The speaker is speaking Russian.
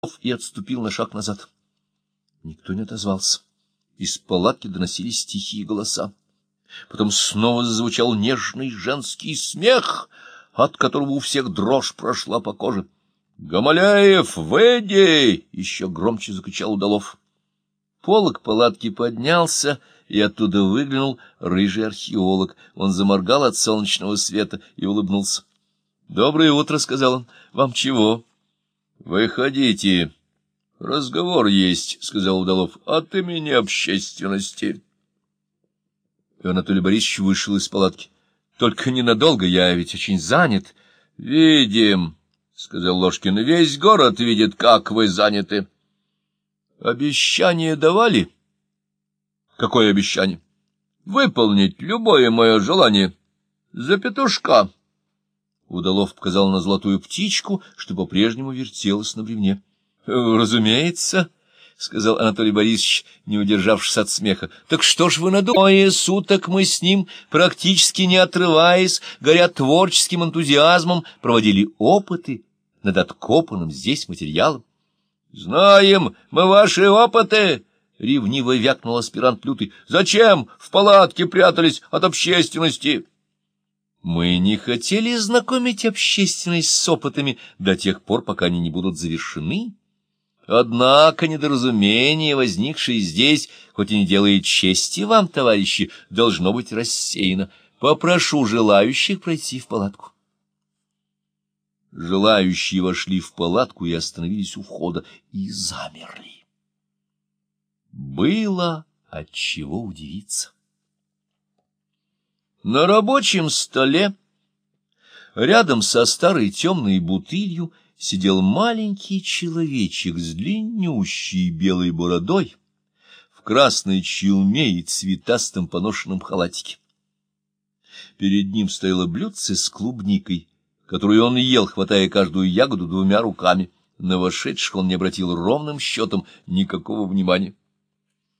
и отступил на шаг назад. Никто не отозвался. Из палатки доносились тихие голоса. Потом снова зазвучал нежный женский смех, от которого у всех дрожь прошла по коже. — Гамаляев, выйди! — еще громче закричал Удалов. Полог палатки поднялся, и оттуда выглянул рыжий археолог. Он заморгал от солнечного света и улыбнулся. — Доброе утро, — сказал он. — Вам чего? — Выходите. — Разговор есть, — сказал Удалов, — от имени общественности. И Анатолий Борисович вышел из палатки. — Только ненадолго, я ведь очень занят. — Видим, — сказал Ложкин, — весь город видит, как вы заняты. — Обещание давали? — Какое обещание? — Выполнить любое мое желание. За петушка. Удалов показал на золотую птичку, что по-прежнему вертелась на бревне. — Разумеется, — сказал Анатолий Борисович, не удержавшись от смеха. — Так что ж вы надумали? Двое суток мы с ним, практически не отрываясь, горя творческим энтузиазмом, проводили опыты над откопанным здесь материалом. — Знаем мы ваши опыты! — ревниво вякнул аспирант Лютый. — Зачем в палатке прятались от общественности? — Мы не хотели знакомить общественность с опытами до тех пор, пока они не будут завершены. Однако недоразумение, возникшее здесь, хоть и не делает чести вам, товарищи, должно быть рассеяно. Попрошу желающих пройти в палатку. Желающие вошли в палатку и остановились у входа, и замерли. Было отчего удивиться. На рабочем столе, рядом со старой темной бутылью, сидел маленький человечек с длиннющей белой бородой, в красной челме и цветастом поношенном халатике. Перед ним стояло блюдце с клубникой, которую он ел, хватая каждую ягоду двумя руками. На вошедших он не обратил ровным счетом никакого внимания.